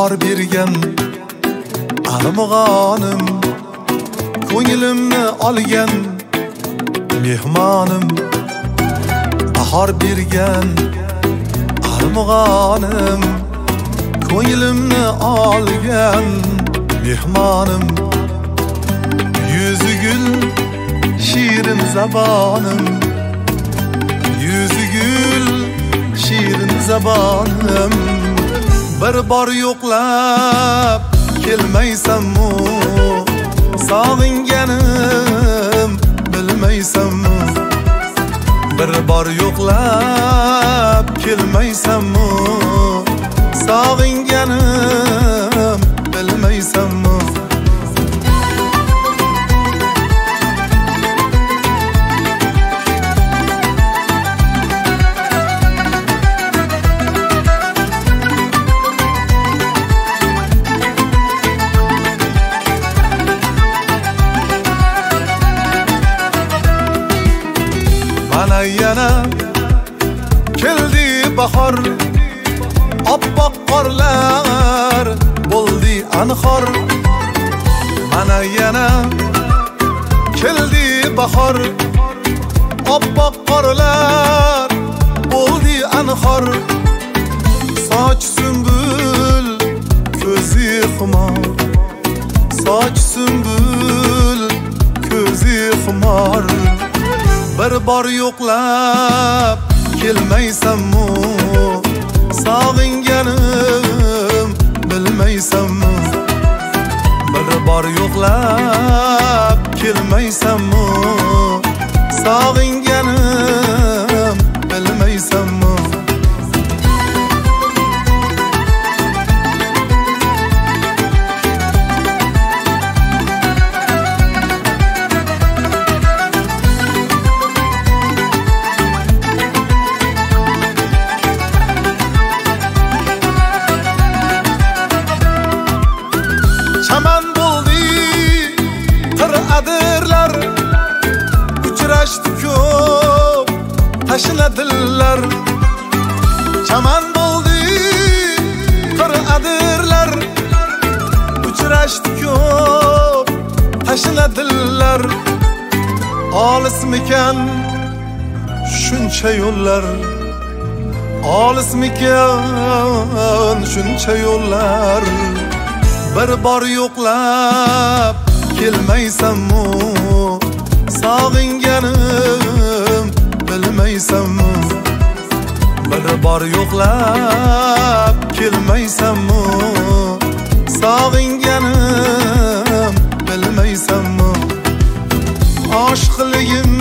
bahor bergan armog'onim, ko'nglimni olgan mehmonim. Bahor bergan armog'onim, ko'nglimni olgan mehmonim. Yüzü gül şirin zabanım, yüzü gül şirin zabanım. Bir bor yo'qlab kelmaysanmi, sog'inganim bilmaysanmi? Bir bor yo'qlab kelmaysanmi, sog'inganim bilmaysanmi? Mana yana keldi bahor, oppoq qorlar bo'ldi anhor. Mana yana keldi bahor, oppoq qorlar bo'ldi anhor. Soch sümbül ko'zi xumor, soch sümbül ko'zi xumor. Bir bor yo'qlab kelmaysanmi, sog'inganim bilmaysanmi? Bir bor yo'qlab kelmaysanmi, sog'inganim bilmaysanmi? Chaman bo'ldi qir'adirlar, uchrashdi ko'p tashnadilar. Chaman bo'ldi qir'adirlar, uchrashdi ko'p tashnadilar. Olismikan shuncha yo'llar, olismikan shuncha yo'llar. Bir bor yo'qlab kelmaysanmi, sog'inganim bilmaysanmi? Bir bor yo'qlab kelmaysanmi, sog'inganim bilmaysanmi? Oshiqligim